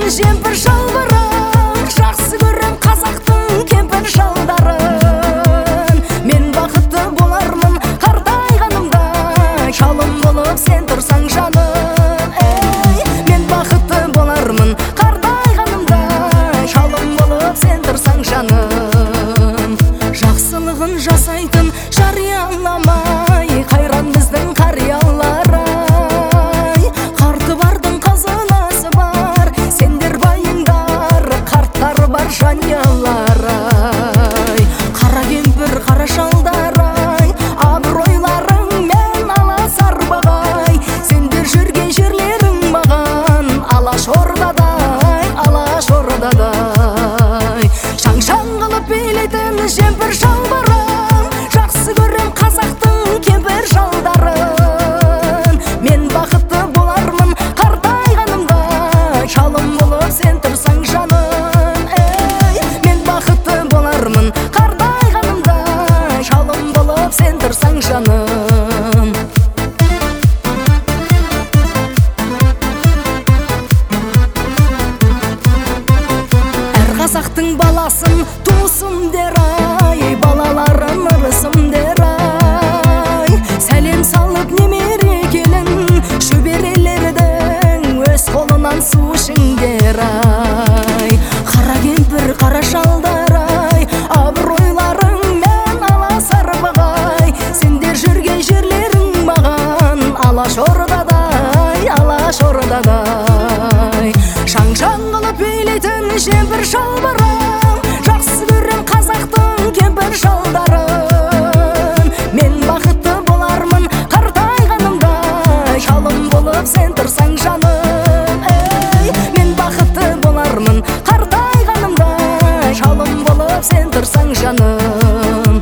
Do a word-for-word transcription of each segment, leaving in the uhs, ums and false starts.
жемпір шалбырын, жақсы көрем қазақтың кемпір шалдарын. Мен бақытты болармын қартайғанымда, шалым болып сен тұрсаң жаным. Ей, мен бақытты болармын қартайғанымда, шалым болып сен тұрсаң жаным. Жақсылығын жасайтын жарияламай, қайран біздің қариялар ай. Қарты бардың қазынасы бар, сендер байыңдар, қарттар бар жаниялар ай. Қара кемпір қара шалдар ай, абыройларыңмен аласар бағай. Сендер жүрген жерлерің маған Алаш ордадай, Алаш ордадай. Шаң-шаң қылып билейтін жемпір шалбарым, жақсы көрем қазақтың кемпір шалдарын. Мен бақытты болармын қартайғанымда, шалым болып сен тұрсаң жаным. Ей, мен бақытты болармын қартайғанымда, шалым болып сен тұрсаң жаным. Әр қазақтың баласын тусын дер ай, балаларын ырысым дер ай. Сәлем салып немере келін, шөберелердің өз қолынан су ішіңдер ай. Қара кемпір қара шалдар ай, абыройларыңмен аласар бағай. Сендер жүрген жерлерің маған Алаш ордадай, Алаш ордадай. Шаң-шаң қылып билейтін жемпір шалбарым, жақсы көрем қазақтың кемпір шалдарын. Мен бақытты болармын қартайғанымда, шалым болып сен тұрсаң жаным. Ей, мен бақытты болармын қартайғанымда, шалым болып сен тұрсаң жаным.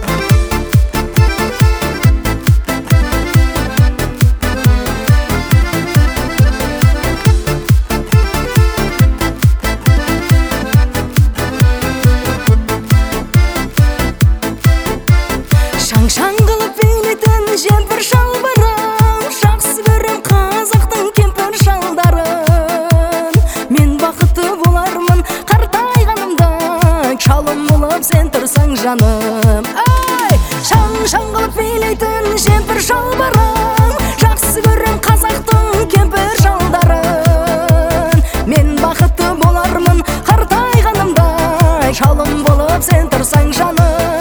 Шаң-шаң қылып билейтін жемпір шалбарым, жақсы көрем қазақтың кемпір шалдарын. Мен бақытты болармын қартайғанымда, шалым болып сен тұрсаң жаным. Ей, шаң-шаң қылып билейтін жемпір шалбарым, жақсы көрем қазақтың кемпір шалдарын. Мен бақытты болармын қартайғанымда, шалым болып сен тұрсаң жаным.